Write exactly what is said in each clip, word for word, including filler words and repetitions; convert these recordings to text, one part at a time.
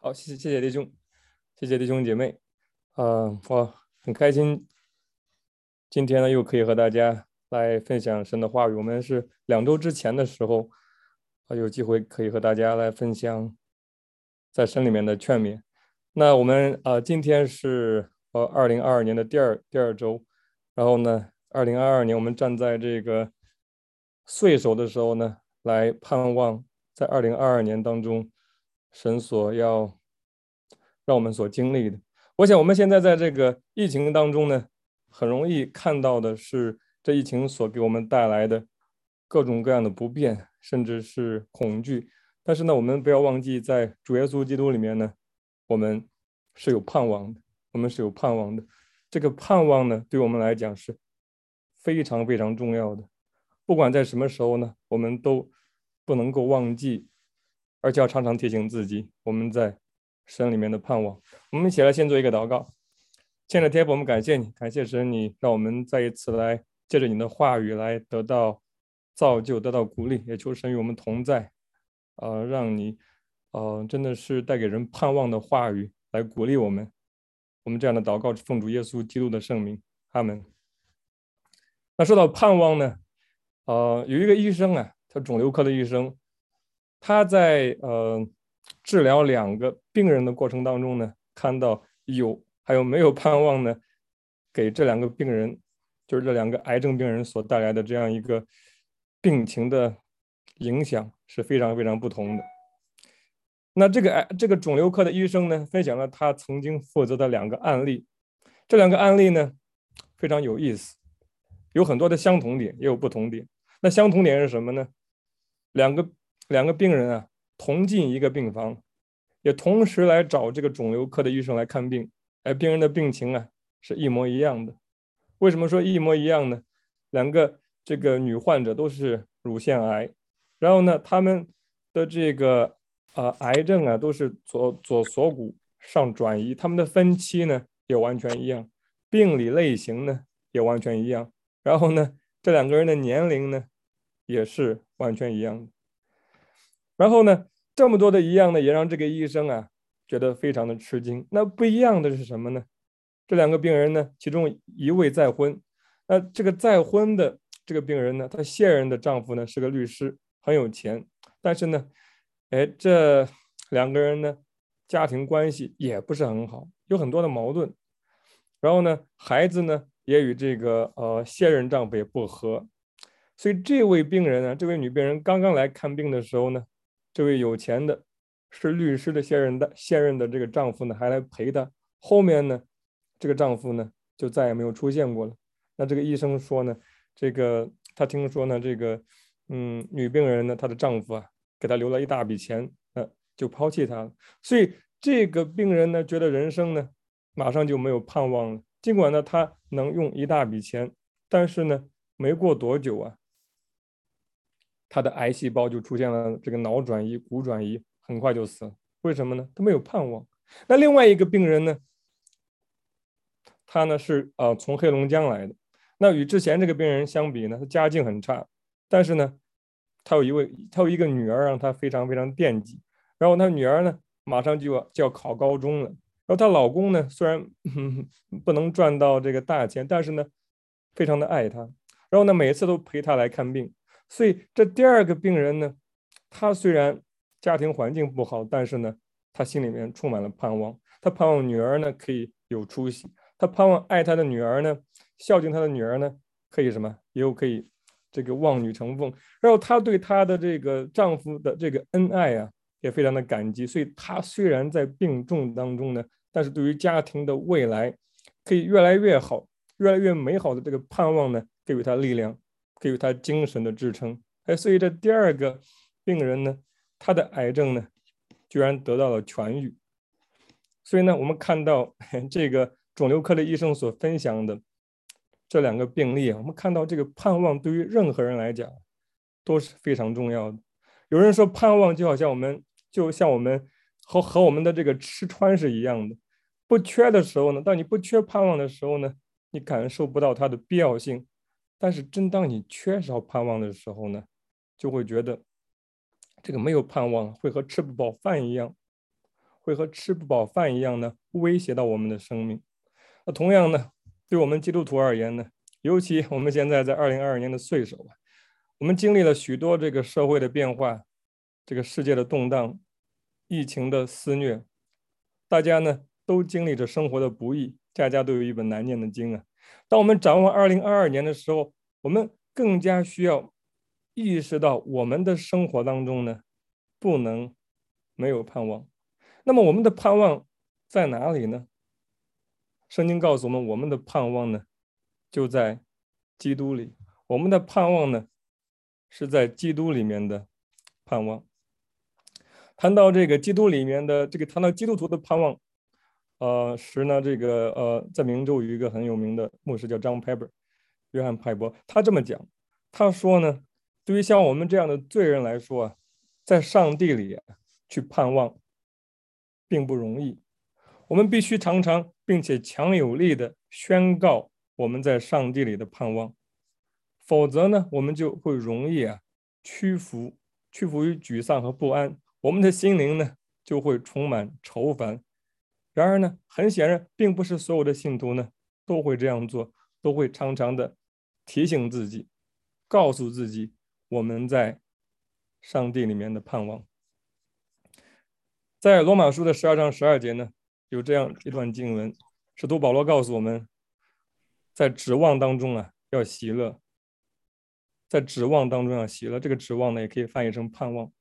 好，谢谢谢谢弟兄，谢谢弟兄姐妹，啊、我很开心，今天呢又可以和大家来分享神的话语。我们是两周之前的时候，啊、有机会可以和大家来分享在神里面的劝勉。那我们啊、呃今天是呃二零二二年的第二第二周，然后呢，二零二二年我们站在这个岁首的时候呢，来盼望在二零二二年当中，神所要让我们所经历的。我想我们现在在这个疫情当中呢，很容易看到的是这疫情所给我们带来的各种各样的不便，甚至是恐惧。但是呢，我们不要忘记，在主耶稣基督里面呢，我们是有盼望的，我们是有盼望的。这个盼望呢，对我们来讲是非常非常重要的。不管在什么时候呢，我们都不能够忘记，而且要常常提醒自己，我们在神里面的盼望。我们一起来先做一个祷告。亲爱的天父，我们感谢你，感谢神，你让我们再一次来借着你的话语来得到造就，得到鼓励，也求神与我们同在，呃，让你，呃，真的是带给人盼望的话语来鼓励我们。我们这样的祷告，奉主耶稣基督的圣名，阿门。那说到盼望呢，呃，有一个医生啊，他肿瘤科的医生，他在呃治疗两个病人的过程当中呢，看到有还有没有盼望呢，给这两个病人，就是这两个癌症病人所带来的这样一个病情的影响是非常非常不同的。那这个癌这个肿瘤科的医生呢，分享了他曾经负责的两个案例，这两个案例呢非常有意思，有很多的相同点，也有不同点。那相同点是什么呢？两个两个病人啊，同进一个病房，也同时来找这个肿瘤科的医生来看病，哎，病人的病情啊是一模一样的。为什么说一模一样呢？两个这个女患者都是乳腺癌，然后呢，他们的这个呃癌症啊都是左左锁骨上转移，他们的分期呢也完全一样，病理类型呢也完全一样，然后呢，这两个人的年龄呢也是完全一样的。然后呢，这么多的一样呢，也让这个医生啊觉得非常的吃惊。那不一样的是什么呢？这两个病人呢，其中一位再婚，那这个再婚的这个病人呢，她现任的丈夫呢是个律师，很有钱，但是呢，哎，这两个人呢，家庭关系也不是很好，有很多的矛盾。然后呢，孩子呢也与这个呃现任丈夫也不和，所以这位病人呢，这位女病人刚刚来看病的时候呢，这位有钱的是律师的现任的现任的这个丈夫呢，还来陪她。后面呢，这个丈夫呢就再也没有出现过了。那这个医生说呢，这个他听说呢，这个嗯女病人呢，她的丈夫啊给她留了一大笔钱，呃，就抛弃她了。所以这个病人呢，觉得人生呢马上就没有盼望了。尽管呢，他能用一大笔钱，但是呢，没过多久啊，他的癌细胞就出现了这个脑转移、骨转移，很快就死了。为什么呢？他没有盼望。那另外一个病人呢，他呢是呃从黑龙江来的。那与之前这个病人相比呢，他家境很差，但是呢，他有一位他有一个女儿让他非常非常惦记。然后他女儿呢，马上就要就要考高中了。然后她老公呢，虽然、嗯、不能赚到这个大钱，但是呢，非常的爱她。然后呢，每次都陪她来看病。所以这第二个病人呢，他虽然家庭环境不好，但是呢，他心里面充满了盼望。他盼望女儿呢可以有出息，他盼望爱他的女儿呢，孝敬他的女儿呢，可以什么，以后可以这个望女成凤。然后她对她的这个丈夫的这个恩爱啊，也非常的感激。所以她虽然在病重当中呢，但是对于家庭的未来可以越来越好、越来越美好的这个盼望呢，给予她力量，给予她精神的支撑。哎，所以这第二个病人呢，他的癌症呢，居然得到了痊愈。所以呢，我们看到这个肿瘤科的医生所分享的这两个病例啊，我们看到这个盼望对于任何人来讲都是非常重要的。有人说盼望就好像我们就像我们和和我们的这个吃穿是一样的，不缺的时候呢，当你不缺盼望的时候呢，你感受不到它的必要性。但是真当你缺少盼望的时候呢，就会觉得这个没有盼望会和吃不饱饭一样。 会和吃不饱饭一样呢，威胁到我们的生命。那同样呢，对我们基督徒而言呢，尤其我们现在在二零二二年的岁首啊，我们经历了许多这个社会的变化，这个世界的动荡，疫情的肆虐，大家呢都经历着生活的不易，家家都有一本难念的经啊。当我们展望二零二二年的时候，我们更加需要意识到我们的生活当中呢，不能没有盼望。那么我们的盼望在哪里呢？圣经告诉我们，我们的盼望呢，就在基督里。我们的盼望呢，是在基督里面的盼望。谈到这个基督里面的这个，谈到基督徒的盼望，呃，时呢，这个呃，在明州有一个很有名的牧师叫张派伯，约翰派伯，他这么讲，他说呢，对于像我们这样的罪人来说啊，在上帝里去盼望并不容易。我们必须常常并且强有力的宣告我们在上帝里的盼望，否则呢，我们就会容易啊屈服，屈服于沮丧和不安，我们的心灵呢就会充满愁烦。然而呢，很显然，并不是所有的信徒呢都会这样做，都会常常的提醒自己，告诉自己我们在上帝里面的盼望。在罗马书的十二章十二节呢，有这样一段经文，使徒保罗告诉我们，在指望当中啊要喜乐，在指望当中要喜乐。这个指望呢，也可以翻译成盼望。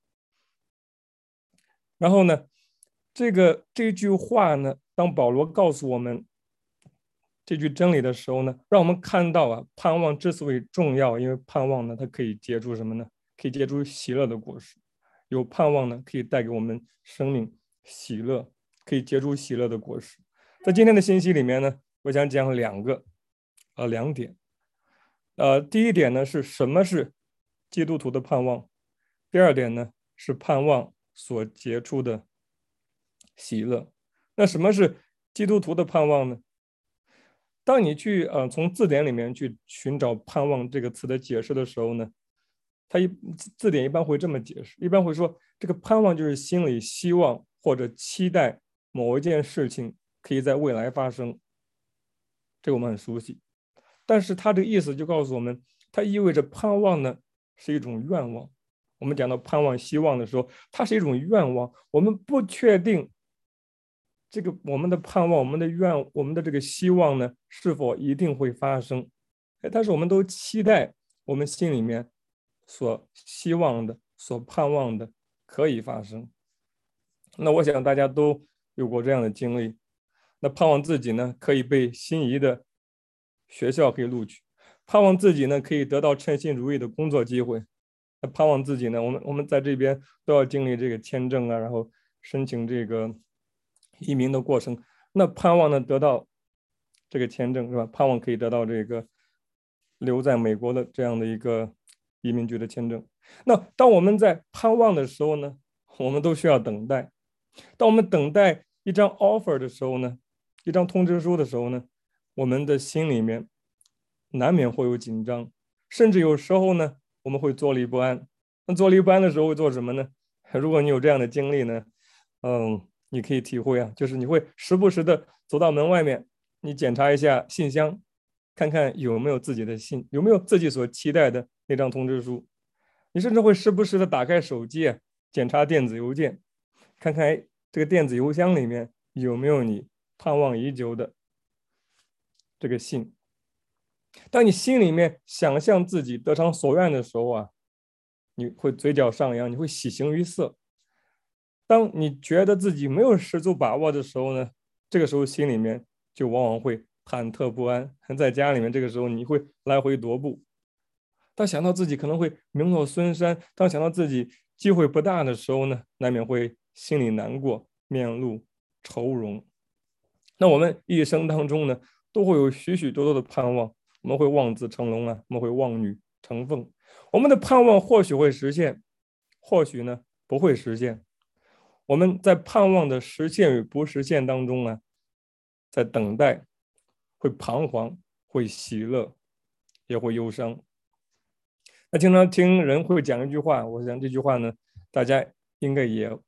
然后呢，这个这句话呢，当保罗告诉我们这句真理的时候呢，让我们看到啊，盼望之所以重要，因为盼望呢，它可以结出什么呢？可以结出喜乐的果实。有盼望呢，可以带给我们生命喜乐，可以结出喜乐的果实。在今天的信息里面呢，我想讲两个，呃，两点。呃，第一点呢是什么是基督徒的盼望？第二点呢是盼望所结出的喜乐。那什么是基督徒的盼望呢？当你去呃从字典里面去寻找盼望这个词的解释的时候呢，它一字典一般会这么解释，一般会说这个盼望就是心里希望或者期待某一件事情可以在未来发生，这个我们很熟悉。但是它这个意思就告诉我们，它意味着盼望呢是一种愿望。我们讲到盼望、希望的时候，它是一种愿望，我们不确定这个我们的盼望、我们的愿、我们的这个希望呢是否一定会发生，但是我们都期待我们心里面所希望的、所盼望的可以发生。那我想大家都有过这样的经历，那盼望自己呢可以被心仪的学校可以录取，盼望自己呢可以得到称心如意的工作机会，那盼望自己呢，我们我们在这边都要经历这个签证啊，然后申请这个移民的过程，那盼望呢得到这个签证是吧？盼望可以得到这个留在美国的这样的一个移民局的签证。那当我们在盼望的时候呢，我们都需要等待。当我们等待一张 offer 的时候呢，一张通知书的时候呢，我们的心里面难免会有紧张，甚至有时候呢，我们会坐立不安。那坐立不安的时候会做什么呢？如果你有这样的经历呢，嗯，你可以体会啊，就是你会时不时的走到门外面，你检查一下信箱，看看有没有自己的信，有没有自己所期待的那张通知书。你甚至会时不时的打开手机啊，检查电子邮件，看看这个电子邮箱里面有没有你盼望已久的这个信。当你心里面想象自己得偿所愿的时候啊，你会嘴角上扬，你会喜形于色。当你觉得自己没有十足把握的时候呢，这个时候心里面就往往会忐忑不安。在家里面，这个时候你会来回踱步。当想到自己可能会名落孙山，当想到自己机会不大的时候呢，难免会心里难过，面露愁容。那我们一生当中呢，都会有许许多多的盼望，我们会望子成龙啊，我们会望女成凤。我们的盼望或许会实现，或许呢不会实现。我们在盼望的实现与不实现当中啊，在等待，会彷徨，会喜乐，也会忧伤。那经常听人会讲一句话，我想这句话呢，大家应该也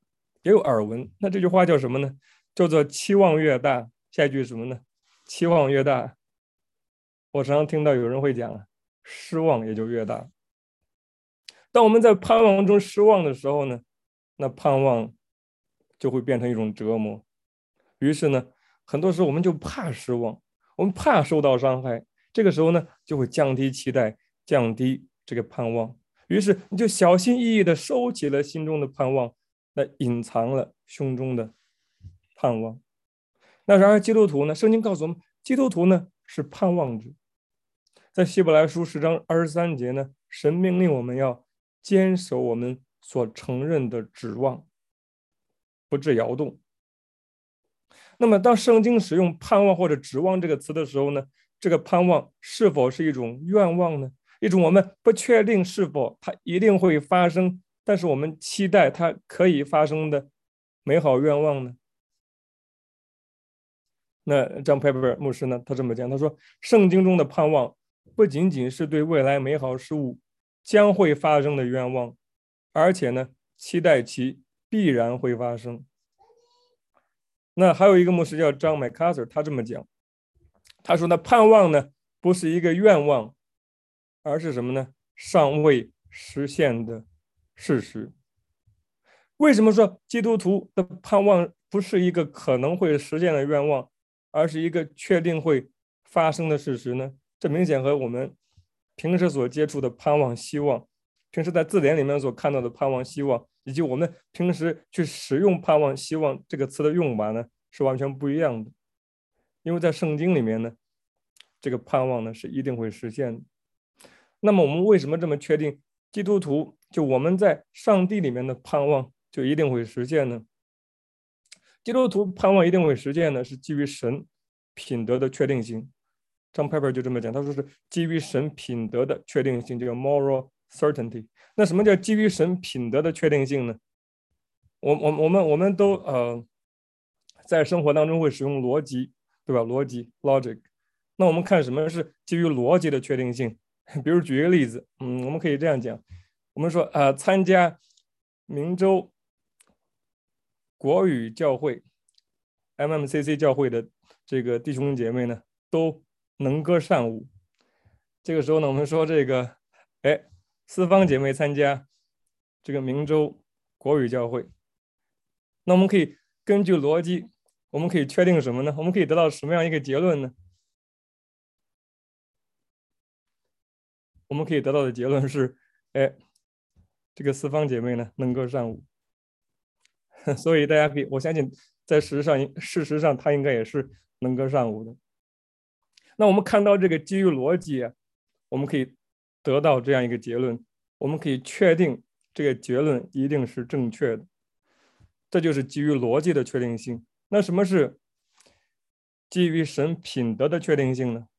也有耳闻。那这句话叫什么呢？叫做期望越大，下一句是什么呢？期望越大，我常常听到有人会讲，失望也就越大。当我们在盼望中失望的时候呢，那盼望就会变成一种折磨。于是呢，很多时候我们就怕失望，我们怕受到伤害，这个时候呢，就会降低期待，降低这个盼望。于是你就小心翼翼地收起了心中的盼望，那隐藏了胸中的盼望。那然而基督徒呢，圣经告诉我们，基督徒呢是盼望者。在希伯来书十章二十三节呢，神命令我们要坚守我们所承认的指望，不致摇动。那么当圣经使用盼望或者指望这个词的时候呢，这个盼望是否是一种愿望呢？一种我们不确定是否它一定会发生，但是我们期待它可以发生的美好愿望呢？那张佩贝尔牧师呢，他这么讲，他说圣经中的盼望不仅仅是对未来美好事物将会发生的愿望，而且呢，期待其必然会发生。那还有一个牧师叫张麦卡瑟，他这么讲，他说呢，盼望呢不是一个愿望，而是什么呢？尚未实现的事实。为什么说基督徒的盼望不是一个可能会实现的愿望，而是一个确定会发生的事实呢？这明显和我们平时所接触的盼望、希望，平时在字典里面所看到的盼望、希望，以及我们平时去使用盼望、希望这个词的用法呢，是完全不一样的。因为在圣经里面呢，这个盼望呢是一定会实现的。那么我们为什么这么确定基督徒就我们在上帝里面的盼望就一定会实现呢？基督徒盼望一定会实现呢，是基于神品德的确定性。张 Pepper 就这么讲，他说是基于神品德的确定性，叫 moral certainty。那什么叫基于神品德的确定性呢？我我我们我们都呃在生活当中会使用逻辑，对吧？逻辑 logic。那我们看什么是基于逻辑的确定性？比如举一个例子，嗯，我们可以这样讲，我们说呃参加明州国语教会 M M C C 教会的这个弟兄姐妹呢，都能歌善舞。这个时候呢，我们说这个，哎，四方姐妹参加这个明州国语教会，那我们可以根据逻辑，我们可以确定什么呢？我们可以得到什么样一个结论呢？我们可以得到的结论是，哎，这个四方姐妹呢能歌善舞，所以大家可以，我相信在事实上，事实上她应该也是能歌善舞的。那我们看到这个基于逻辑啊，我们可以得到这样一个结论，我们可以确定这个结论一定是正确的，这就是基于逻辑的确定性。那什么是基于神品德的确定性呢？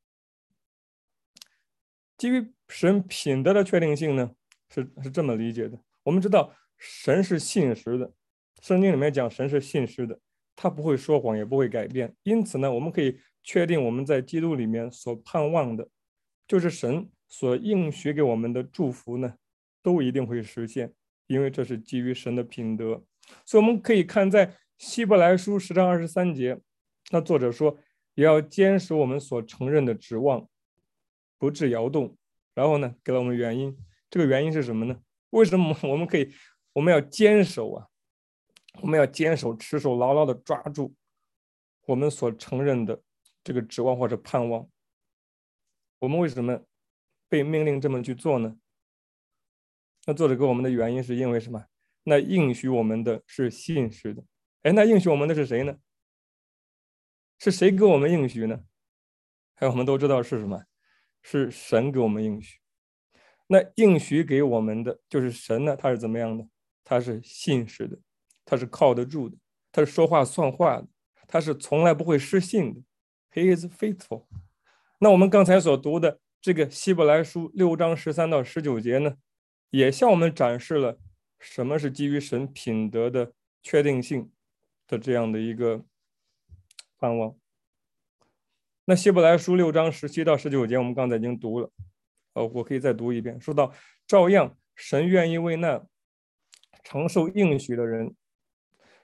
基于神品德的确定性呢，是是这么理解的。我们知道神是信实的，圣经里面讲神是信实的，他不会说谎，也不会改变。因此呢，我们可以确定我们在基督里面所盼望的，就是神所应许给我们的祝福呢，都一定会实现，因为这是基于神的品德。所以我们可以看在希伯来书十章二十三节，那作者说也要坚守我们所承认的指望，不致摇动。然后呢，给了我们原因，这个原因是什么呢？为什么我们可以，我们要坚守啊？我们要坚守、持守、牢牢的抓住我们所承认的这个指望或者盼望。我们为什么被命令这么去做呢？那作者给我们的原因是因为什么？那应许我们的是信实的。哎，那应许我们的是谁呢？是谁给我们应许呢？还有我们都知道是什么？是神给我们应许。那应许给我们的就是神呢，他是怎么样的？他是信实的，他是靠得住的，他是说话算话的，他是从来不会失信的。He is faithful。那我们刚才所读的这个希伯来书六章十三到十九节呢，也向我们展示了什么是基于神品德的确定性的这样的一个盼望。那希伯来书六章十七到十九节，我们刚才已经读了，呃，我可以再读一遍。说到，照样神愿意为那承受应许的人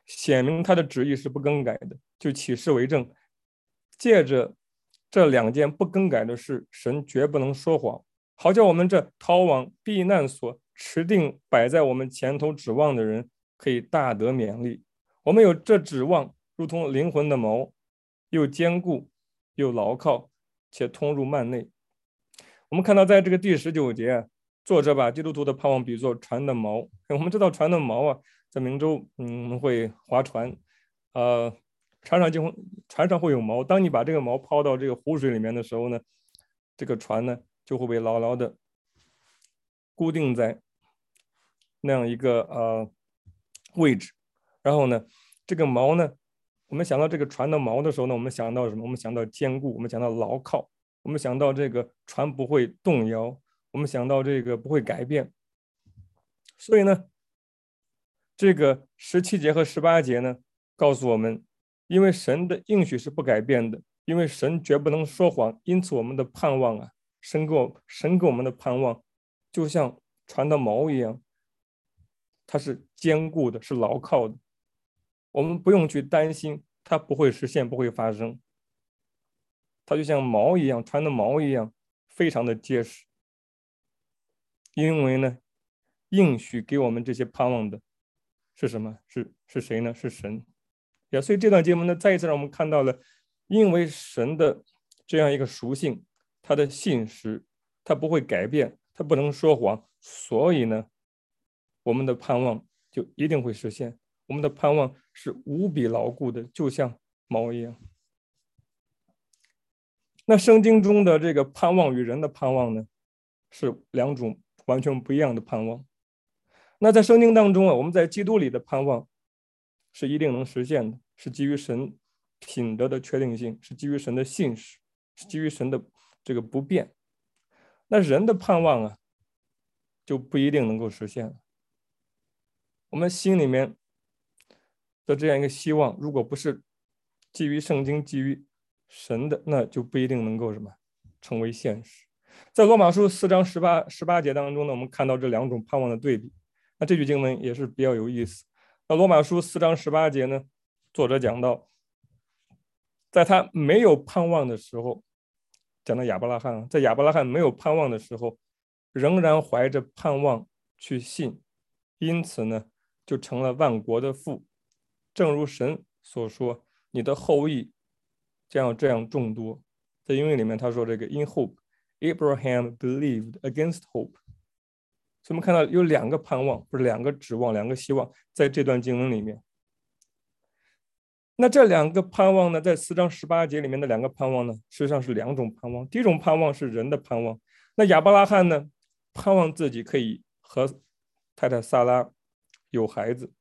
显明他的旨意是不更改的，就起誓为证。借着这两件不更改的事，神绝不能说谎，好叫我们这逃往避难所持定摆在我们前头指望的人，可以大得勉励。我们有这指望，如同灵魂的锚，又坚固又牢靠，且通入幔内。我们看到在这个第十九节，作者把基督徒的盼望比作船的锚。我们知道船的锚啊，在明州，嗯，我们会划船，呃，船上就船上会有锚。当你把这个锚抛到这个湖水里面的时候呢，这个船呢就会被牢牢的固定在那样一个呃位置。然后呢，这个锚呢，我们想到这个船的锚的时候呢，我们想到什么？我们想到坚固，我们想到牢靠，我们想到这个船不会动摇，我们想到这个不会改变。所以呢，这个十七节和十八节呢，告诉我们，因为神的应许是不改变的，因为神绝不能说谎，因此我们的盼望啊，神给我神给我们的盼望，就像船的锚一样，它是坚固的，是牢靠的。我们不用去担心它不会实现，不会发生。它就像锚一样，船的锚一样，非常的结实。因为呢，应许给我们这些盼望的是什么？是是谁呢？是神。呀，所以这段经文呢，再一次让我们看到了，因为神的这样一个属性，他的信实，他不会改变，他不能说谎，所以呢，我们的盼望就一定会实现。我们的盼望是无比牢固的，就像锚一样。那圣经中的这个盼望与人的盼望呢，是两种完全不一样的盼望。那在圣经当中啊，我们在基督里的盼望是一定能实现的，是基于神品德的确定性，是基于神的信实，是基于神的这个不变。那人的盼望啊，就不一定能够实现了。我们心里面的这样一个希望，如果不是基于圣经、基于神的，那就不一定能够什么成为现实。在罗马书四章十八十八节当中呢，我们看到这两种盼望的对比。那这句经文也是比较有意思。那罗马书四章十八节呢，作者讲到，在他没有盼望的时候，讲到亚伯拉罕，在亚伯拉罕没有盼望的时候，仍然怀着盼望去信，因此呢，就成了万国的父。正如神所说，你的后裔将要这样众多。在英语里面他说这个 in hope Abraham believed against hope。 所以我们看到有两个盼望，不是两个指望，两个希望在这段经文里面。那这两个盼望呢，在四章十八节里面的两个盼望呢，实际上是两种盼望。第一种盼望是人的盼望，那亚伯拉罕呢，盼望自己可以和太太撒拉有孩子，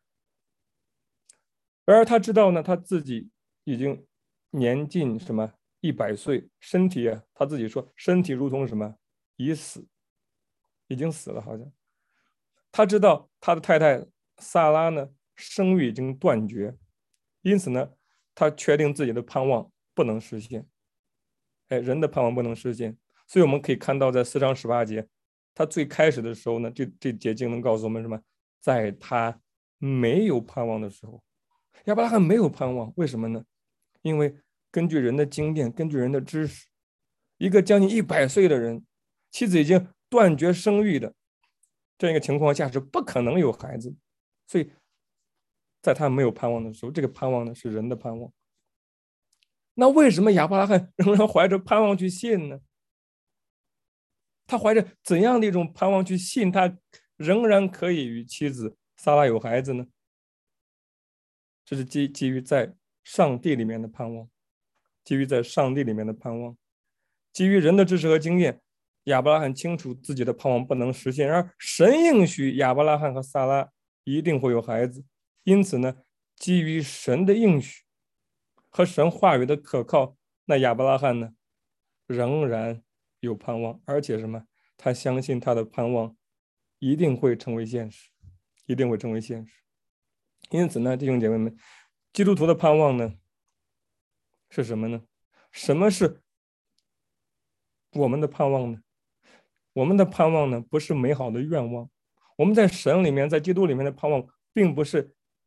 然而他知道呢，他自己已经年近什么一百岁，身体啊，他自己说身体如同什么已死，已经死了好像。他知道他的太太萨拉呢，生育已经断绝，因此呢，他确定自己的盼望不能实现。哎，人的盼望不能实现，所以我们可以看到，在四章十八节，他最开始的时候呢，这这节经能告诉我们什么？在他没有盼望的时候，亚伯拉罕没有盼望，为什么呢？因为根据人的经验，根据人的知识，一个将近一百岁的人，妻子已经断绝生育的这样一个情况下是不可能有孩子，所以在他没有盼望的时候，这个盼望呢是人的盼望。那为什么亚伯拉罕仍然怀着盼望去信呢？他怀着怎样的一种盼望去信，他仍然可以与妻子撒拉有孩子呢？这是基基于在上帝里面的盼望，基于在上帝里面的盼望，基于人的知识和经验，亚伯拉罕清楚自己的盼望不能实现，而神应许亚伯拉罕和撒拉一定会有孩子，因此呢，基于神的应许和神话语的可靠，那亚伯拉罕呢，仍然有盼望，而且什么？他相信他的盼望一定会成为现实，一定会成为现实。因此呢，弟兄姐妹们，基督徒的盼望呢是什么呢？什么是我们的盼望呢？我们的盼望呢，不是美好的愿望。我们在神里面，在基督里面的盼望，并不是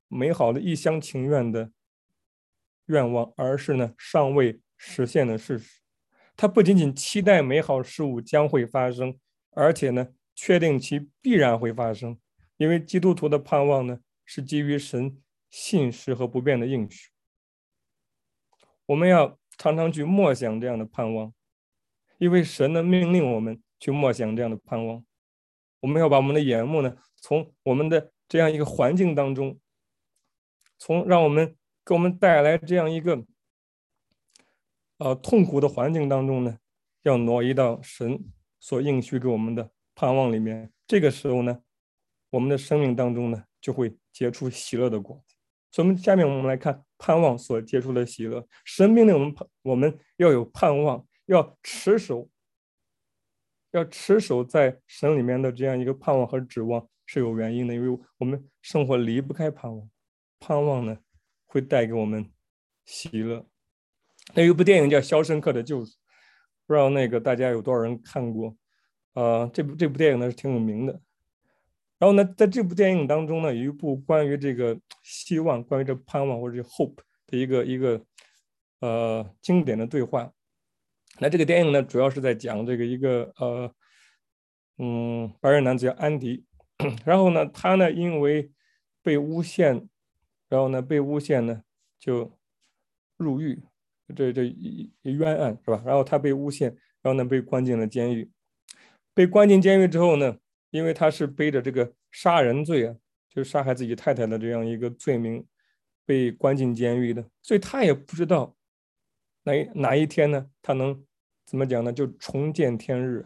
美好的一厢情愿的愿望，而是呢尚未实现的事实。他不仅仅期待美好事物将会发生，而且呢确定其必然会发生。因为基督徒的盼望呢是基于神信实和不变的应许。我们要常常去默想这样的盼望，因为神呢命令我们去默想这样的盼望。我们要把我们的眼目呢从我们的这样一个环境当中，从让我们给我们带来这样一个呃痛苦的环境当中呢，要挪移到神所应许给我们的盼望里面。这个时候呢，我们的生命当中呢就会结出喜乐的果子。所以，我们下面我们来看盼望所结出的喜乐。神命令我们，我们要有盼望，要持守，要持守在神里面的这样一个盼望和指望是有原因的，因为我们生活离不开盼望，盼望呢会带给我们喜乐。那有一部电影叫《肖申克的救赎》，不知道那个大家有多少人看过？呃，这部这部电影呢是挺有名的。然后呢，在这部电影当中呢，有一部关于这个希望、关于这盼望或者 hope 的一个一个呃经典的对话。那这个电影呢，主要是在讲这个一个呃嗯白人男子叫安迪，然后呢，他呢因为被诬陷，然后呢被诬陷呢就入狱，这这冤案是吧？然后他被诬陷，然后呢被关进了监狱。被关进监狱之后呢，因为他是背着这个杀人罪啊，就是杀害自己太太的这样一个罪名，被关进监狱的，所以他也不知道哪一哪一天呢，他能怎么讲呢？就重见天日。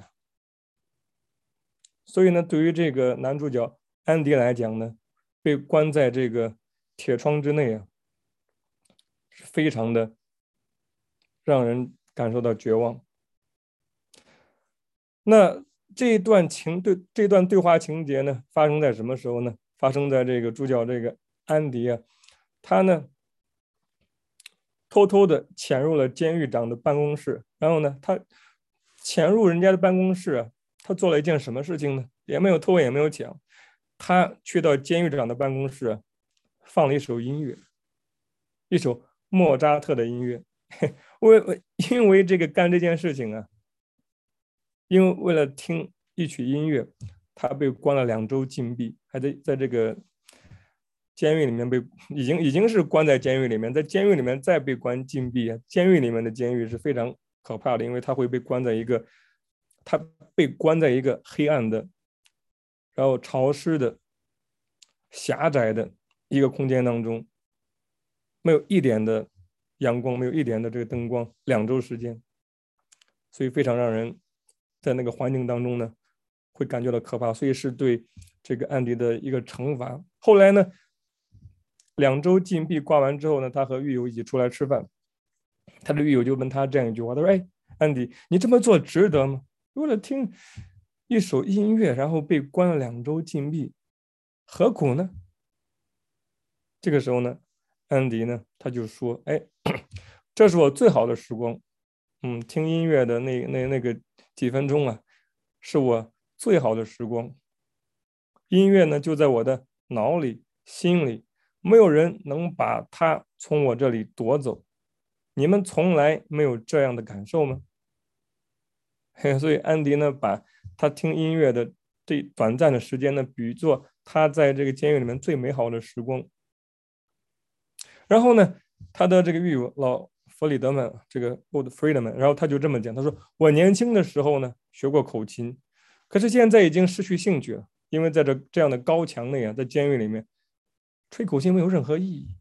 所以呢，对于这个男主角安迪来讲呢，被关在这个铁窗之内啊，是非常的让人感受到绝望。那这一段情对这段对话情节呢，发生在什么时候呢？发生在这个主角这个安迪啊，他呢偷偷的潜入了监狱长的办公室，然后呢，他潜入人家的办公室啊，他做了一件什么事情呢？也没有偷，也没有抢，他去到监狱长的办公室啊，放了一首音乐，一首莫扎特的音乐。为因为这个干这件事情啊，因为为了听一曲音乐，他被关了两周禁闭，还在在这个监狱里面被已经已经是关在监狱里面，在监狱里面再被关禁闭啊！监狱里面的监狱是非常可怕的，因为他会被关在一个他被关在一个黑暗的，然后潮湿的、狭窄的一个空间当中，没有一点的阳光，没有一点的这个灯光，两周时间，所以非常让人在那个环境当中呢，会感觉到可怕，所以是对这个安迪的一个惩罚。后来呢，两周禁闭挂完之后呢，他和狱友一起出来吃饭，他的狱友就问他这样一句话，他说：“哎，安迪，你这么做值得吗？为了听一首音乐，然后被关了两周禁闭，何苦呢？”这个时候呢，安迪呢，他就说：“哎，这是我最好的时光，嗯，听音乐的那那那个几分钟啊，是我最好的时光。音乐呢，就在我的脑里、心里，没有人能把它从我这里夺走。你们从来没有这样的感受吗？”所以安迪呢，把他听音乐的这短暂的时间呢，比作他在这个监狱里面最美好的时光。然后呢，他的这个狱友老弗里德曼，这个 Old Friedman，然后他就这么讲，他说：“我年轻的时候呢，学过口琴，可是现在已经失去兴趣了，因为在这这样的高墙内啊，在监狱里面，吹口琴没有任何意义。”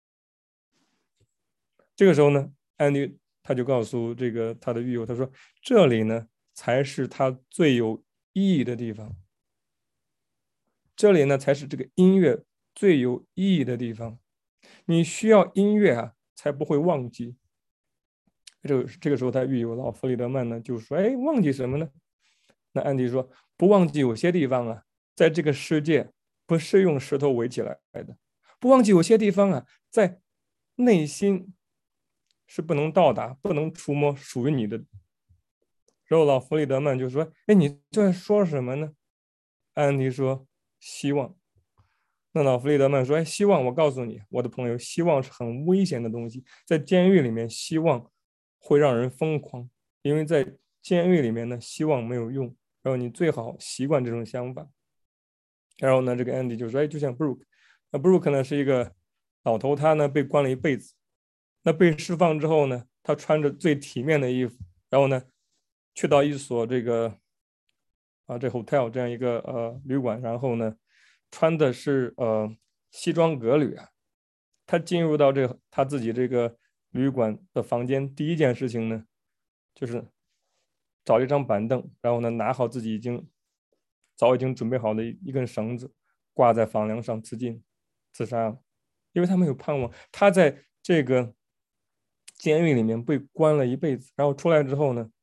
这个时候呢，安迪他就告诉这个他的狱友，他说：“这里呢，才是他最有意义的地方，这里呢，才是这个音乐最有意义的地方。你需要音乐啊，才不会忘记。”这个这个时候，他狱友老弗里德曼呢就说：“哎，忘记什么呢？”那安迪说：“不忘记有些地方啊，在这个世界不是用石头围起来的，不忘记有些地方啊，在内心是不能到达、不能触摸属于你的。”然后老弗里德曼就说：“哎，你在说什么呢？”安迪说：“希望。” 那老弗里德曼说：“哎，希望，我告诉你，我的朋友，希望是很危险的东西，在监狱里面，希望会让人疯狂，因为在监狱里面呢，希望没有用，然后你最好习惯这种想法。”然后呢，这个 Andy 就说：“哎，就像 Brooke， 那 Brooke 呢是一个老头，他呢被关了一辈子，那被释放之后呢，他穿着最体面的衣服，然后呢，去到一所这个啊这 hotel 这样一个呃旅馆，然后呢，穿的是呃西装革履啊。他进入到这个他自己这个旅馆的房间，第一件事情呢，就是找一张板凳，然后呢，拿好自己已经早已经准备好的一一根绳子，挂在房梁上自尽自杀了，因为他没有盼望。他在这个监狱里面被关了一辈子，然后出来之后呢，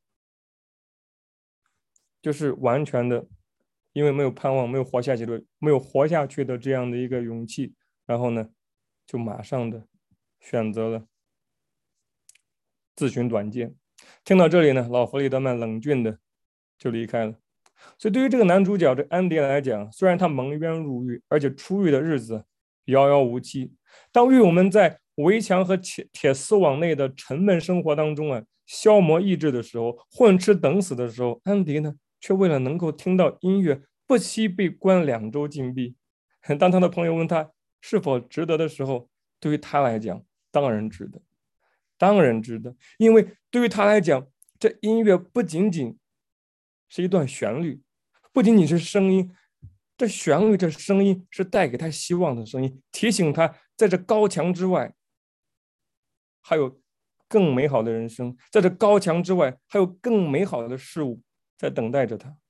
就是完全的，因为没有盼望，没有活下去的，没有活下去的这样的一个勇气，然后呢，就马上的选择了自寻短见。听到这里呢，老弗里德曼冷峻的就离开了。所以对于这个男主角这安迪来讲，虽然他蒙冤入狱，而且出狱的日子遥遥无期，当狱友们在围墙和铁铁丝网内的沉闷生活当中啊，消磨意志的时候，混吃等死的时候，安迪呢，却为了能够听到音乐，不惜被关两周禁闭。当他的朋友问他是否值得的时候，对于他来讲，当然值得，当然值得，因为对于他来讲，这音乐不仅仅是一段旋律，不仅仅是声音，这旋律、这声音是带给他希望的声音，提醒他在这高墙之外还有更美好的人生，在这高墙之外还有更美好的事物在等待着他。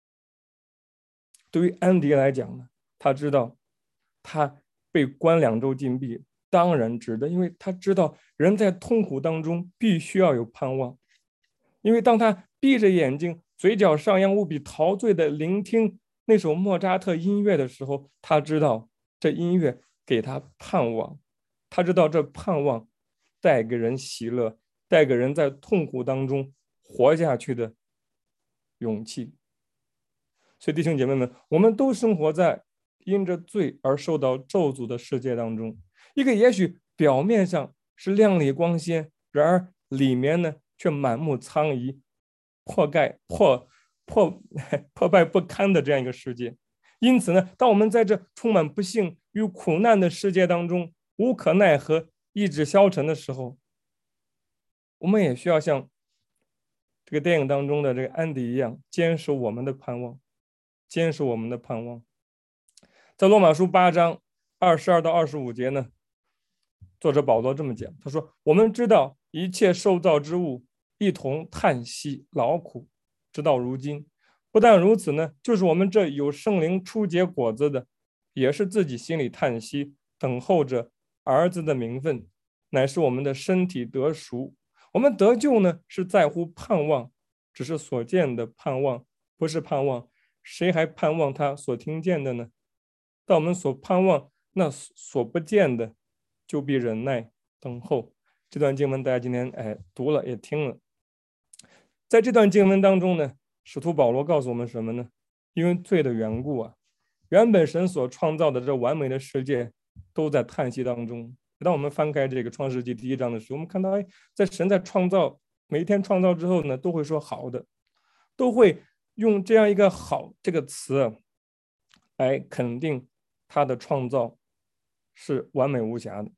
对于安迪来讲呢，他知道他被关两周禁闭当然值得，因为他知道人在痛苦当中必须要有盼望。因为当他闭着眼睛，嘴角上扬，无比陶醉的聆听那首莫扎特音乐的时候，他知道这音乐给他盼望，他知道这盼望带给人喜乐，带给人在痛苦当中活下去的勇气。所以弟兄姐妹们，我们都生活在因着罪而受到咒诅的世界当中，一个也许表面上是亮丽光鲜，然而里面呢却满目苍夷、破盖破破破败不堪的这样一个世界。因此呢，当我们在这充满不幸与苦难的世界当中无可奈何、意志消沉的时候，我们也需要像这个电影当中的这个安迪一样，坚守我们的盼望，坚守我们的盼望。在罗马书八章二十二到二十五节呢，作者保罗这么讲，他说：“我们知道一切受造之物一同叹息劳苦，直到如今。不但如此呢，就是我们这有圣灵初结果子的，也是自己心里叹息，等候着儿子的名分，乃是我们的身体得赎。我们得救呢，是在乎盼望，只是所见的盼望，不是盼望。谁还盼望他所听见的呢？但我们所盼望那所不见的，就必忍耐等候。”这段经文大家今天哎读了也听了。在这段经文当中呢，使徒保罗告诉我们什么呢？因为罪的缘故啊，原本神所创造的这完美的世界都在叹息当中。当我们翻开这个创世纪第一章的时候，我们看到，哎，在神在创造每一天创造之后呢，都会说好的，都会用这样一个好这个词来肯定他的创造是完美无瑕的。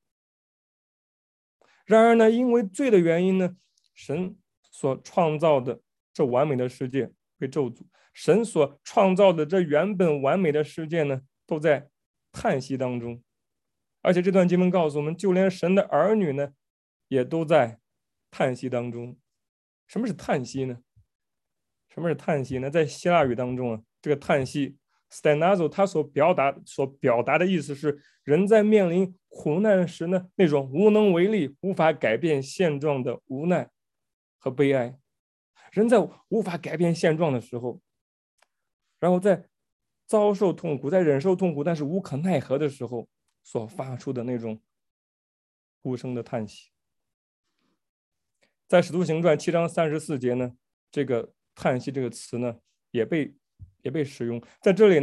然而呢，因为罪的原因呢，神所创造的这完美的世界被咒诅，神所创造的这原本完美的世界呢，都在叹息当中。而且这段经文告诉我们，就连神的儿女呢，也都在叹息当中。什么是叹息呢？什么是叹息呢？在希腊语当中啊，这个叹息 stanazo 它所表达所表达的意思是，人在面临苦难时呢，那种无能为力、无法改变现状的无奈和悲哀。人在无法改变现状的时候，然后在遭受痛苦、在忍受痛苦，但是无可奈何的时候，所发出的那种无声的叹息。在《使徒行传》七章三十四节呢，这个叹息这个词呢，也被也被使用在这里呢。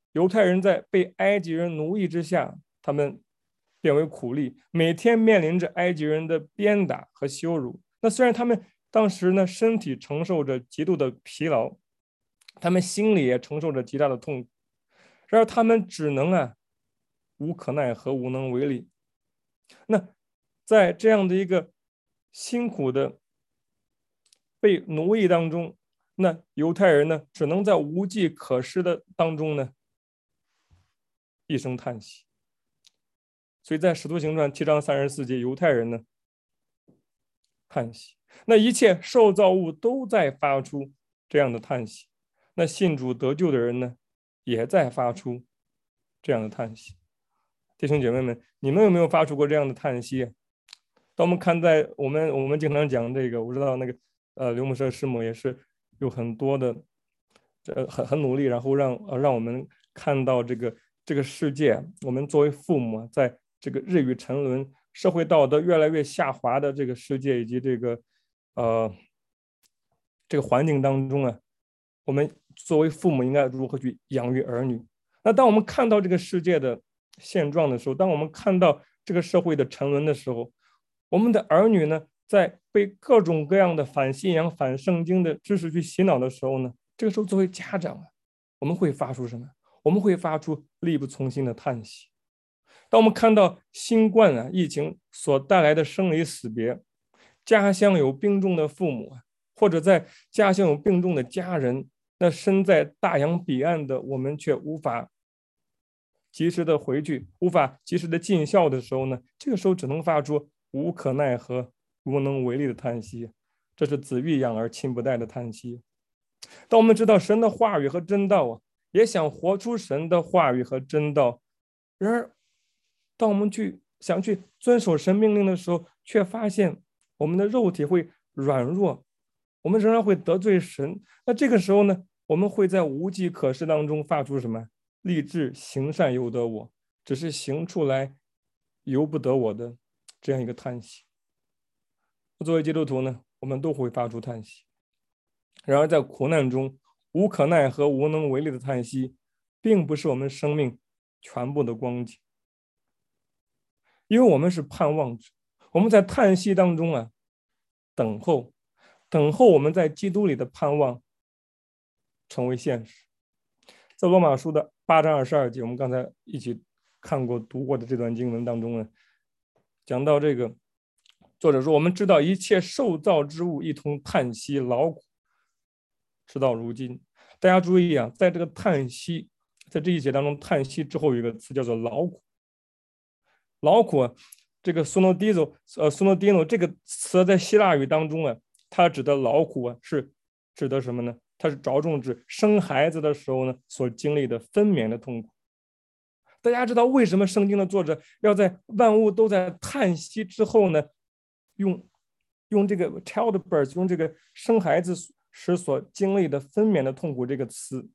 犹太人在被埃及人奴役之下，他们变为苦力，每天面临着埃及人的鞭打和羞辱。那虽然他们当时呢身体承受着极度的疲劳，他们心里也承受着极大的痛苦，然而他们只能啊无可奈何，无能为力。那在这样的一个辛苦的被奴役当中，那犹太人呢只能在无计可施的当中呢一声叹息。所以在使徒行传七章三十四节，犹太人呢叹息，那一切受造物都在发出这样的叹息，那信主得救的人呢也在发出这样的叹息。弟兄姐妹们，你们有没有发出过这样的叹息？当我们看在我们我们经常讲这个，我知道那个呃刘牧师师母也是有很多的呃很很努力，然后让呃让我们看到这个这个世界，我们作为父母在这个日与沉沦、社会道德越来越下滑的这个世界以及这个呃这个环境当中啊，我们作为父母应该如何去养育儿女？那当我们看到这个世界的现状的时候，当我们看到这个社会的沉沦的时候，我们的儿女呢，在被各种各样的反信仰、反圣经的知识去洗脑的时候呢，这个时候作为家长啊，我们会发出什么？我们会发出力不从心的叹息。当我们看到新冠啊疫情所带来的生离死别，家乡有病重的父母，或者在家乡有病重的家人，那身在大洋彼岸的我们却无法及时的回去，无法及时的尽孝的时候呢，这个时候只能发出无可奈何、无能为力的叹息，这是子欲养而亲不待的叹息。当我们知道神的话语和真道啊，也想活出神的话语和真道，然而当我们去想去遵守神命令的时候，却发现我们的肉体会软弱，我们仍然会得罪神。那这个时候呢，我们会在无计可施当中发出什么？立志行善由得我，只是行出来由不得我的这样一个叹息。作为基督徒呢，我们都会发出叹息。然而在苦难中无可奈何、无能为力的叹息，并不是我们生命全部的光景，因为我们是盼望者，我们在叹息当中啊，等候，等候我们在基督里的盼望成为现实。在罗马书的八章二十二节，我们刚才一起看过、读过的这段经文当中呢，讲到这个作者说：“我们知道一切受造之物一同叹息劳苦，直到如今。”大家注意啊，在这个叹息，在这一节当中，叹息之后有一个词叫做劳苦。劳苦啊，这个 sonodizo 呃 sonodino 这个词在希腊语当中啊，它指的劳苦啊，是指的什么呢？它是着重指生孩子的时候呢所经历的分娩的痛苦。大家知道为什么圣经的作者要在万物都在叹息之后呢，用用这个 childbirth 用这个生孩子时所经历的分娩的痛苦这个词？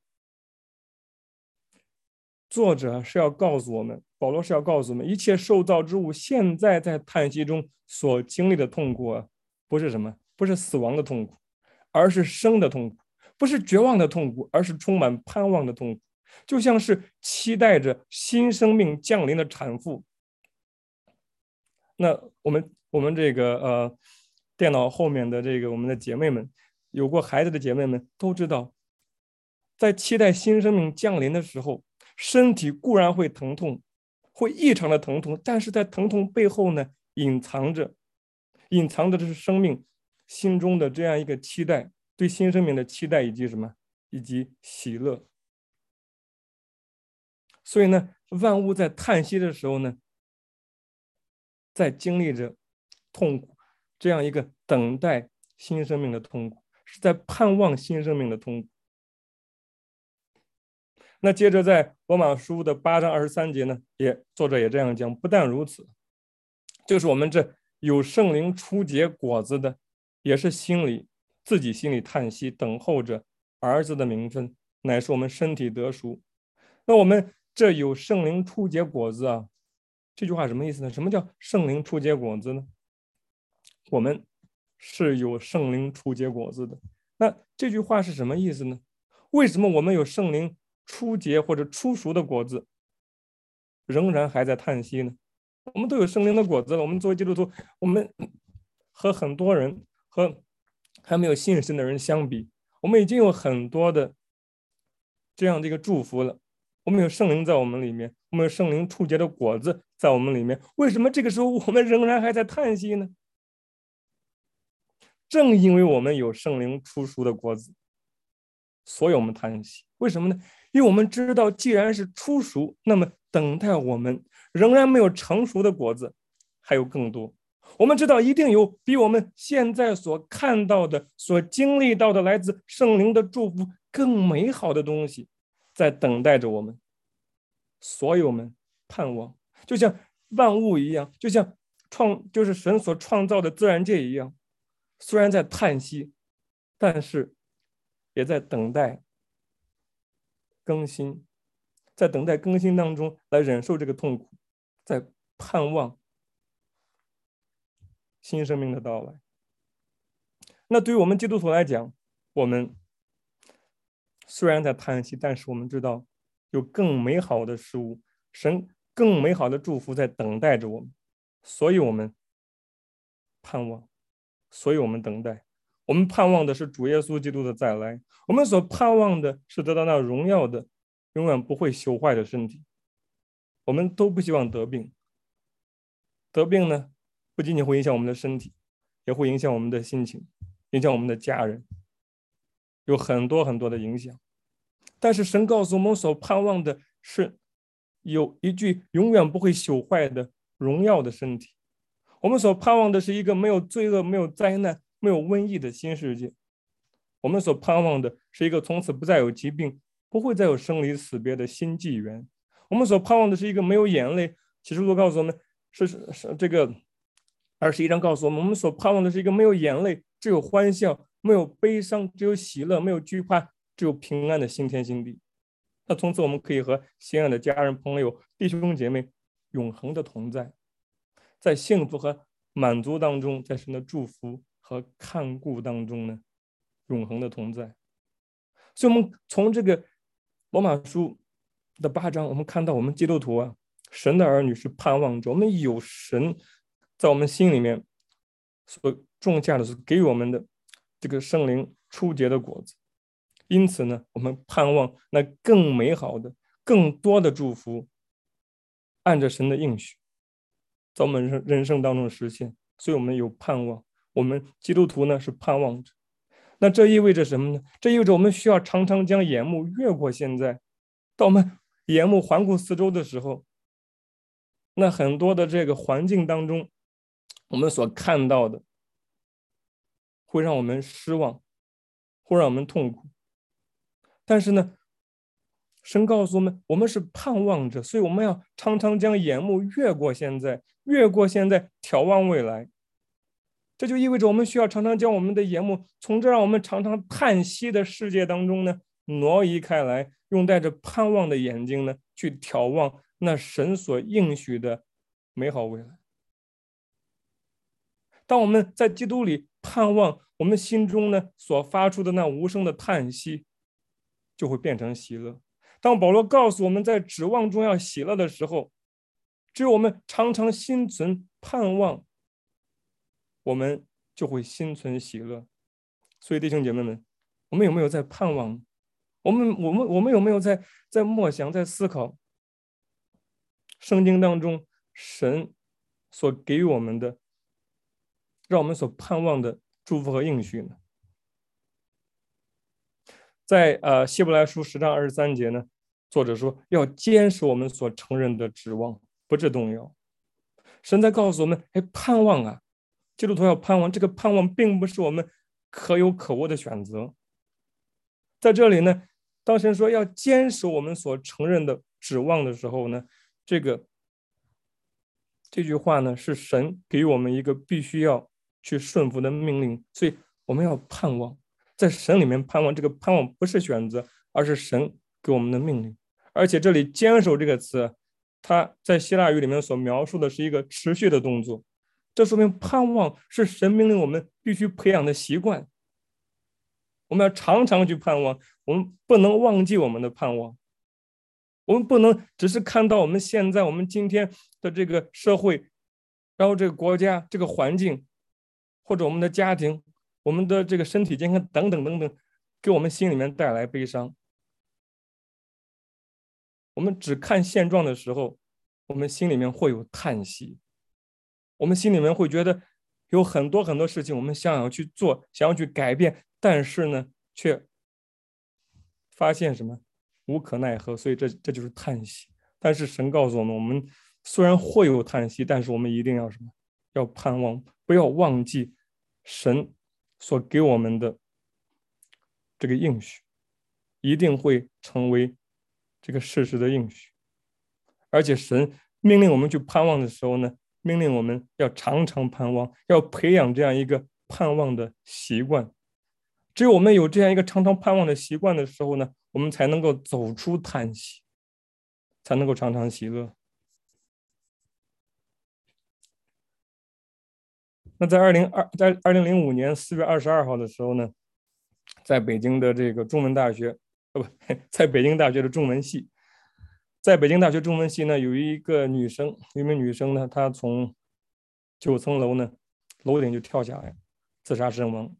作者是要告诉我们，保罗是要告诉我们，一切受造之物现在在叹息中所经历的痛苦啊，不是什么，不是死亡的痛苦，而是生的痛苦；不是绝望的痛苦，而是充满盼望的痛苦。就像是期待着新生命降临的产妇。那我们我们这个呃电脑后面的这个我们的姐妹们，有过孩子的姐妹们都知道，在期待新生命降临的时候，身体固然会疼痛，会异常的疼痛，但是在疼痛背后呢，隐藏着隐藏着的是生命心中的这样一个期待，对新生命的期待以及什么，以及喜乐。所以呢，万物在叹息的时候呢，在经历着痛苦，这样一个等待新生命的痛苦，是在盼望新生命的痛苦。那接着在罗马书的八章二十三节呢，也作者也这样讲，不但如此，就是我们这有圣灵初结果子的，也是心里自己心里叹息，等候着儿子的名分，乃是我们身体得赎。那我们这有圣灵初结果子啊，这句话什么意思呢？什么叫圣灵初结果子呢？我们是有圣灵初结果子的。那这句话是什么意思呢？为什么我们有圣灵初结或者初熟的果子，仍然还在叹息呢？我们都有圣灵的果子了，我们作为基督徒，我们和很多人和还没有信神的人相比，我们已经有很多的这样的一个祝福了。我们有圣灵在我们里面，我们有圣灵初结的果子在我们里面，为什么这个时候我们仍然还在叹息呢？正因为我们有圣灵初熟的果子，所以我们叹息。为什么呢？因为我们知道，既然是初熟，那么等待我们仍然没有成熟的果子还有更多。我们知道，一定有比我们现在所看到的、所经历到的来自圣灵的祝福更美好的东西在等待着我们，所以我们盼望，就像万物一样，就像创就是神所创造的自然界一样，虽然在叹息，但是也在等待更新，在等待更新当中来忍受这个痛苦，在盼望新生命的到来。那对于我们基督徒来讲，我们虽然在叹息，但是我们知道有更美好的事物，神更美好的祝福在等待着我们，所以我们盼望，所以我们等待。我们盼望的是主耶稣基督的再来，我们所盼望的是得到那荣耀的、永远不会朽坏的身体。我们都不希望得病，得病呢，不仅仅会影响我们的身体，也会影响我们的心情，影响我们的家人，有很多很多的影响。但是神告诉我们，所盼望的是有一具永远不会朽坏的荣耀的身体。我们所盼望的是一个没有罪恶、没有灾难、没有瘟疫的新世界。我们所盼望的是一个从此不再有疾病、不会再有生离死别的新纪元。我们所盼望的是一个没有眼泪。启示录告诉我们，是是这个二十一章告诉我们，我们所盼望的是一个没有眼泪、只有欢笑、没有悲伤、只有喜乐、没有惧怕、只有平安的新天新地。那从此我们可以和心爱的家人、朋友、弟兄姐妹永恒的同在，在幸福和满足当中，在神的祝福和看顾当中呢，永恒的同在。所以我们从这个罗马书的八章，我们看到我们基督徒啊，神的儿女是盼望着，我们有神在我们心里面所种下的，是给予我们的这个圣灵初结的果子。因此呢，我们盼望那更美好的、更多的祝福，按着神的应许，在我们人生当中实现。所以我们有盼望，我们基督徒呢是盼望着。那这意味着什么呢？这意味着我们需要常常将眼目越过现在，当我们眼目环顾四周的时候，那很多的这个环境当中，我们所看到的会让我们失望，会让我们痛苦。但是呢，神告诉我们，我们是盼望着，所以我们要常常将眼目越过现在，越过现在，眺望未来。这就意味着我们需要常常将我们的眼目从这让我们常常叹息的世界当中呢挪移开来，用带着盼望的眼睛呢去眺望那神所应许的美好未来。当我们在基督里盼望，我们心中呢所发出的那无声的叹息就会变成喜乐。当保罗告诉我们在指望中要喜乐的时候，只有我们常常心存盼望，我们就会心存喜乐。所以弟兄姐妹们，我们有没有在盼望？我们我们我们有没有在在默想、在思考圣经当中神所给予我们的，让我们所盼望的祝福和应许呢？在呃希伯来书十章二十三节呢，作者说要坚守我们所承认的指望，不致动摇。神在告诉我们，哎，盼望啊，基督徒要盼望。这个盼望并不是我们可有可无的选择。在这里呢，当神说要坚守我们所承认的指望的时候呢，这个这句话呢是神给予我们一个必须要去顺服的命令，所以我们要盼望，在神里面盼望。这个盼望不是选择，而是神给我们的命令。而且这里坚守这个词，它在希腊语里面所描述的是一个持续的动作，这说明盼望是神命令我们必须培养的习惯。我们要常常去盼望，我们不能忘记我们的盼望。 我们不能只是看到我们现在我们今天的这个社会，然后这个国家这个环境，或者我们的家庭，我们的这个身体健康等等等等，给我们心里面带来悲伤。我们只看现状的时候，我们心里面会有叹息，我们心里面会觉得有很多很多事情我们想要去做，想要去改变，但是呢，却发现什么无可奈何，所以这这就是叹息。但是神告诉我们，我们虽然会有叹息，但是我们一定要什么？要盼望，不要忘记神所给我们的这个应许，一定会成为这个事实的应许。而且神命令我们去盼望的时候呢，命令我们要常常盼望，要培养这样一个盼望的习惯。只有我们有这样一个常常盼望的习惯的时候呢，我们才能够走出叹息，才能够常常喜乐。那在二零二在二零零五年四月二十二号的时候呢，在北京的这个中文大学，呃不，在北京大学的中文系，在北京大学中文系呢，有一个女生，一名女生呢，她从九层楼呢楼顶就跳下来，自杀身亡。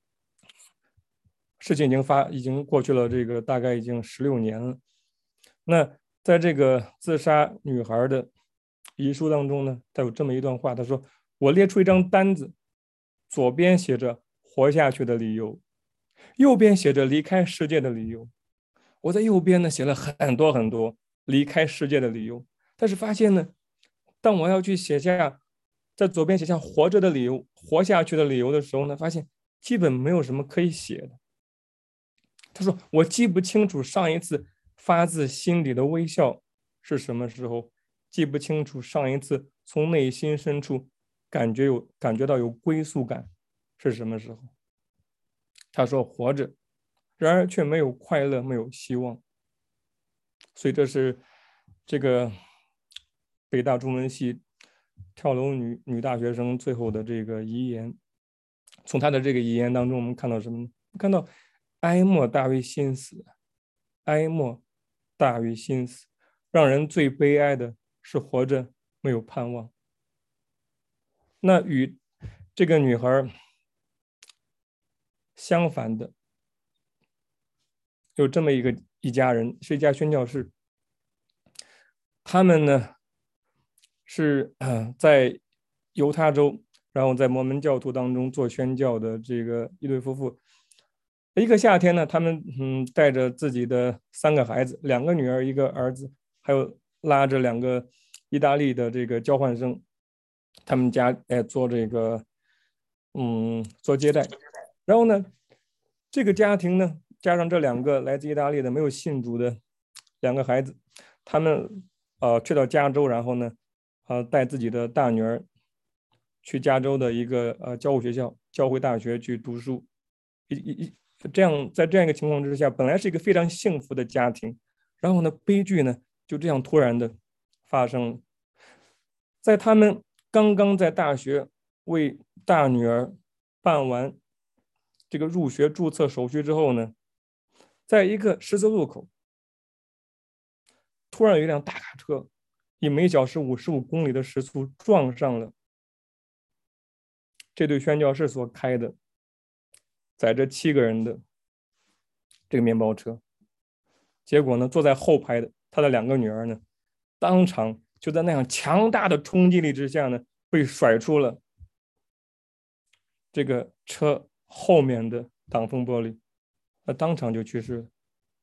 事情已经发，已经过去了，这个大概已经十六年了。那在这个自杀女孩的遗书当中呢，她有这么一段话，她说：“我列出一张单子，左边写着活下去的理由，右边写着离开世界的理由。我在右边呢写了很多很多离开世界的理由，但是发现呢，当我要去写下在左边写下活着的理由、活下去的理由的时候呢，发现基本没有什么可以写的。”他说：“我记不清楚上一次发自心底的微笑是什么时候，记不清楚上一次从内心深处感觉有感觉到有归宿感是什么时候。”他说：“活着，然而却没有快乐，没有希望。”所以这是这个北大中文系跳楼女女大学生最后的这个遗言。从她的这个遗言当中，我们看到什么呢？看到哀莫大于心死，哀莫大于心死。让人最悲哀的是活着没有盼望。那与这个女孩相反的，有这么一个一家人，是一家宣教士。他们呢是、呃、在犹他州，然后在摩门教徒当中做宣教的这个一对夫妇。一个夏天呢，他们嗯带着自己的三个孩子，两个女儿，一个儿子，还有拉着两个意大利的这个交换生，他们家哎做这个嗯做接待。然后呢，这个家庭呢，加上这两个来自意大利的没有信主的两个孩子，他们呃去到加州，然后呢，呃带自己的大女儿去加州的一个呃教会学校、教会大学去读书。一一这样，在这样一个情况之下，本来是一个非常幸福的家庭，然后呢，悲剧呢就这样突然的发生了。在他们刚刚在大学为大女儿办完这个入学注册手续之后呢，在一个十字路口，突然有一辆大卡车以每小时五十五公里的时速撞上了这对宣教士所开的载着七个人的这个面包车。结果呢，坐在后排的他的两个女儿呢，当场就在那样强大的冲击力之下呢，被甩出了这个车后面的挡风玻璃，那当场就去世了。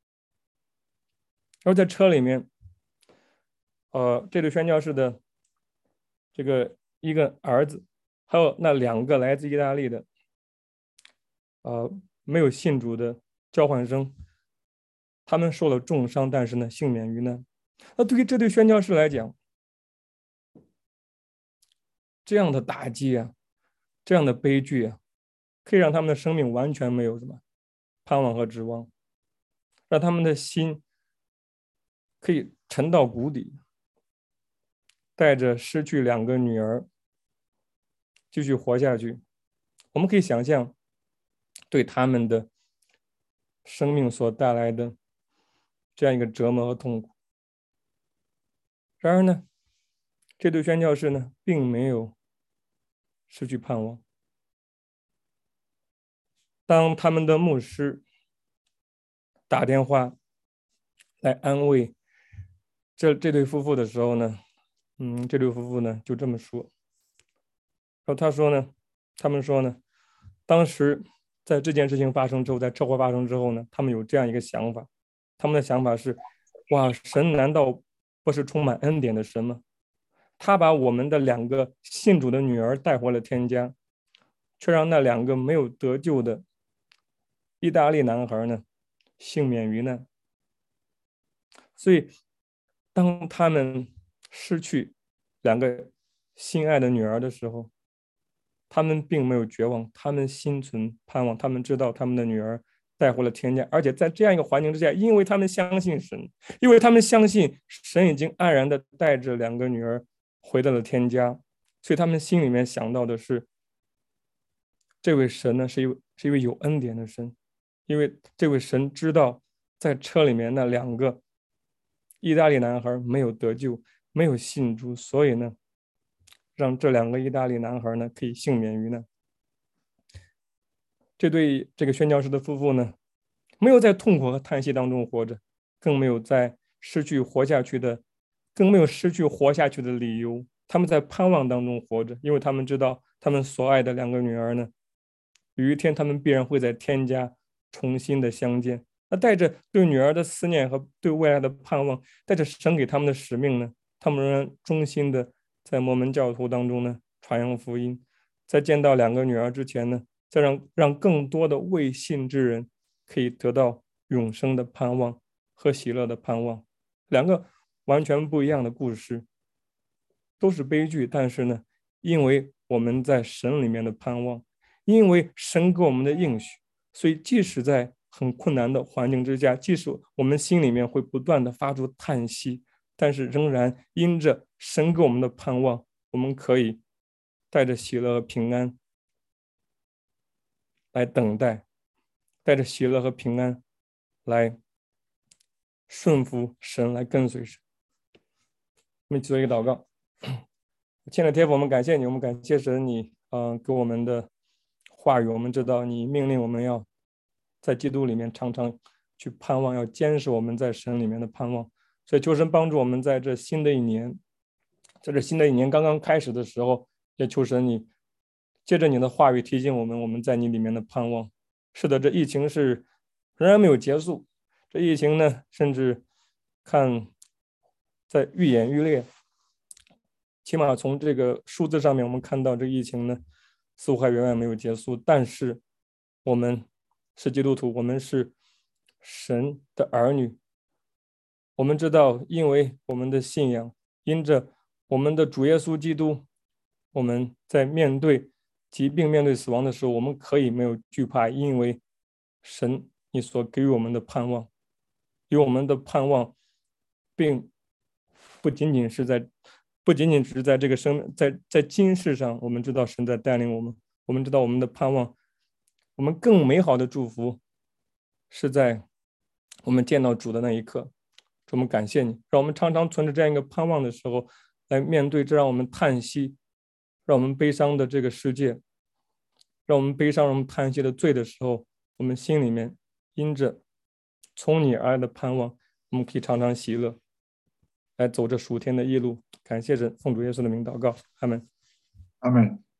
而在车里面，呃，这对宣教士的这个一个儿子，还有那两个来自意大利的，呃，没有信主的交换生，他们受了重伤，但是呢，幸免于难。那对于这对宣教士来讲，这样的打击啊，这样的悲剧啊，可以让他们的生命完全没有什么盼望和指望，让他们的心可以沉到谷底，带着失去两个女儿继续活下去。我们可以想象对他们的生命所带来的这样一个折磨和痛苦。 然而呢，这对宣教士呢，并没有失去盼望。当他们的牧师打电话来安慰这这对夫妇的时候呢，嗯，这对夫妇呢就这么说。然后他说呢，他们说呢，当时在这件事情发生之后，在车祸发生之后呢，他们有这样一个想法，他们的想法是：哇，神难道不是充满恩典的神吗？他把我们的两个信主的女儿带回了天家，却让那两个没有得救的意大利男孩呢幸免于难。所以，当他们失去两个心爱的女儿的时候，他们并没有绝望，他们心存盼望，他们知道他们的女儿带回了天家，而且在这样一个环境之下，因为他们相信神，因为他们相信神已经安然的带着两个女儿回到了天家，所以他们心里面想到的是，这位神呢是一位是一位有恩典的神，因为这位神知道在车里面那两个意大利男孩没有得救，没有信主，所以呢，让这两个意大利男孩呢可以幸免于难。这对这个宣教士的夫妇呢，没有在痛苦和叹息当中活着，更没有在失去活下去的，更没有失去活下去的理由。他们在盼望当中活着，因为他们知道他们所爱的两个女儿呢，有一天他们必然会在天家重新的相见。那带着对女儿的思念和对未来的盼望，带着神给他们的使命呢，他们仍然忠心的在摩门教徒当中呢传扬福音。在见到两个女儿之前呢，再让让更多的未信之人可以得到永生的盼望和喜乐的盼望。两个完全不一样的故事，都是悲剧，但是呢，因为我们在神里面的盼望，因为神给我们的应许，所以即使在很困难的环境之下，即使我们心里面会不断的发出叹息，但是仍然因着神给我们的盼望，我们可以带着喜乐和平安来等待，带着喜乐和平安来顺服神，来跟随神。我们做一个祷告。亲爱的天父，我们感谢你，我们感谢神你，嗯、呃，给我们的话语，我们知道你命令我们要在基督里面常常去盼望，要坚守我们在神里面的盼望。所以求神帮助我们在这新的一年，在这新的一年刚刚开始的时候，也求神你借着你的话语提醒我们，我们在你里面的盼望。是的，这疫情是仍然没有结束，这疫情呢，甚至看在愈演愈烈。起码从这个数字上面，我们看到这个疫情呢，似乎还远远没有结束。但是我们是基督徒，我们是神的儿女，我们知道，因为我们的信仰，因着我们的主耶稣基督，我们在面对疾病、面对死亡的时候，我们可以没有惧怕，因为神你所给予我们的盼望，因为我们的盼望，并不仅仅是在。不仅仅只是在这个生在在今世上，我们知道神在带领我们，我们知道我们的盼望，我们更美好的祝福是在我们见到主的那一刻。我们感谢你，让我们常常存着这样一个盼望的时候，来面对这让我们叹息、让我们悲伤的这个世界，让我们悲伤、让我们叹息的罪的时候，我们心里面因着从你而来的盼望，我们可以常常喜乐。来走这属天的夜路，感谢神，奉主耶稣的名祷告，阿门。 阿门。